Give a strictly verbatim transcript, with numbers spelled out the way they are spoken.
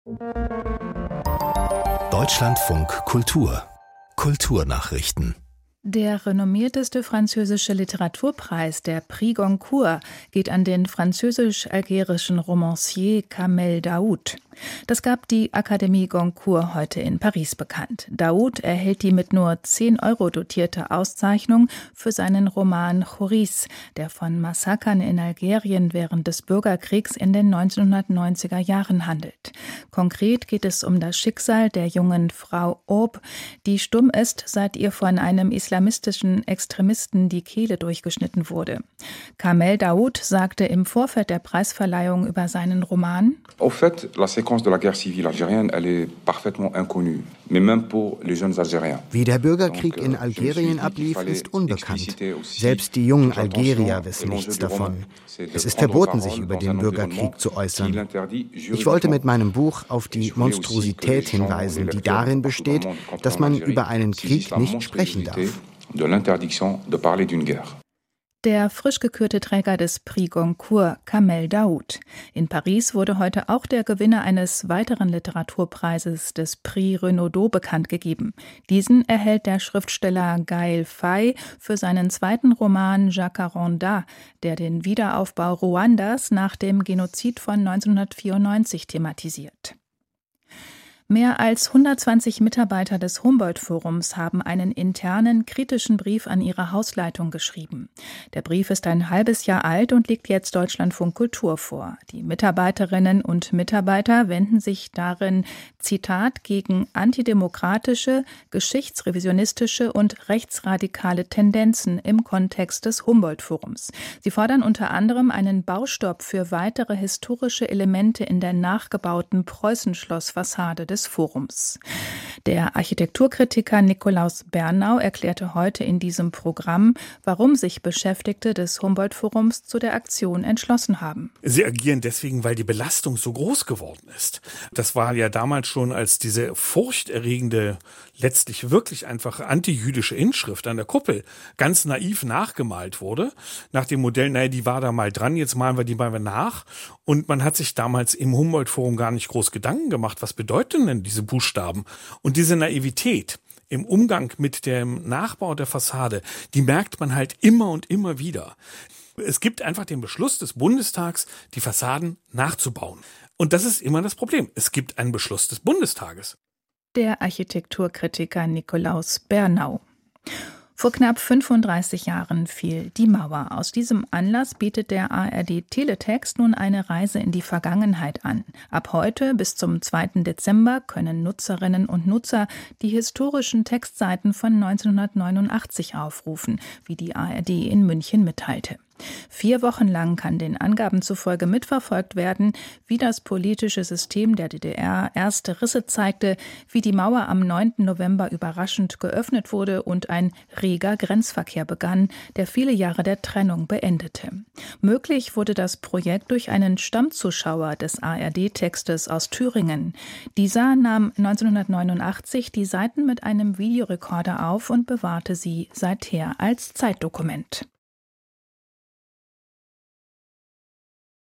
Deutschlandfunk Kultur Kulturnachrichten. Der renommierteste französische Literaturpreis, der Prix Goncourt, geht an den französisch-algerischen Romancier Kamel Daoud. Das gab die Akademie Goncourt heute in Paris bekannt. Daoud erhält die mit nur zehn Euro dotierte Auszeichnung für seinen Roman Choris, der von Massakern in Algerien während des Bürgerkriegs in den neunzehnhundertneunziger Jahren handelt. Konkret geht es um das Schicksal der jungen Frau Aube, die stumm ist, seit ihr von einem islamistischen Extremisten die Kehle durchgeschnitten wurde. Kamel Daoud sagte im Vorfeld der Preisverleihung über seinen Roman: Au fait, la séquence de la guerre civile algérienne, elle est parfaitement inconnue, mais même pour les jeunes Algériens. Wie der Bürgerkrieg in Algerien ablief, ist unbekannt. Selbst die jungen Algerier wissen nichts davon. Es ist verboten, sich über den Bürgerkrieg zu äußern. Ich wollte mit meinem Buch auf die Monstrosität hinweisen, die darin besteht, dass man über einen Krieg nicht sprechen darf. Der frisch gekürte Träger des Prix Goncourt, Kamel Daoud. In Paris wurde heute auch der Gewinner eines weiteren Literaturpreises, des Prix Renaudot, bekannt gegeben. Diesen erhält der Schriftsteller Gaël Faye für seinen zweiten Roman Jacaranda, der den Wiederaufbau Ruandas nach dem Genozid von neunzehnhundertvierundneunzig thematisiert. Mehr als hundertzwanzig Mitarbeiter des Humboldt-Forums haben einen internen, kritischen Brief an ihre Hausleitung geschrieben. Der Brief ist ein halbes Jahr alt und liegt jetzt Deutschlandfunk Kultur vor. Die Mitarbeiterinnen und Mitarbeiter wenden sich darin, Zitat, gegen antidemokratische, geschichtsrevisionistische und rechtsradikale Tendenzen im Kontext des Humboldt-Forums. Sie fordern unter anderem einen Baustopp für weitere historische Elemente in der nachgebauten Preußenschlossfassade des Forums. Der Architekturkritiker Nikolaus Bernau erklärte heute in diesem Programm, warum sich Beschäftigte des Humboldt-Forums zu der Aktion entschlossen haben. Sie agieren deswegen, weil die Belastung so groß geworden ist. Das war ja damals schon, als diese furchterregende, letztlich wirklich einfache antijüdische Inschrift an der Kuppel ganz naiv nachgemalt wurde, nach dem Modell, naja, die war da mal dran, jetzt malen wir die mal nach. Und man hat sich damals im Humboldt-Forum gar nicht groß Gedanken gemacht, was bedeuten denn diese Buchstaben? Und diese Naivität im Umgang mit dem Nachbau der Fassade, die merkt man halt immer und immer wieder. Es gibt einfach den Beschluss des Bundestags, die Fassaden nachzubauen. Und das ist immer das Problem. Es gibt einen Beschluss des Bundestages. Der Architekturkritiker Nikolaus Bernau. Vor knapp fünfunddreißig Jahren fiel die Mauer. Aus diesem Anlass bietet der A R D-Teletext nun eine Reise in die Vergangenheit an. Ab heute bis zum zweiten Dezember können Nutzerinnen und Nutzer die historischen Textseiten von neunzehnhundertneunundachtzig aufrufen, wie die A R D in München mitteilte. Vier Wochen lang kann den Angaben zufolge mitverfolgt werden, wie das politische System der D D R erste Risse zeigte, wie die Mauer am neunten November überraschend geöffnet wurde und ein reger Grenzverkehr begann, der viele Jahre der Trennung beendete. Möglich wurde das Projekt durch einen Stammzuschauer des A R D-Textes aus Thüringen. Dieser nahm neunzehnhundertneunundachtzig die Seiten mit einem Videorekorder auf und bewahrte sie seither als Zeitdokument.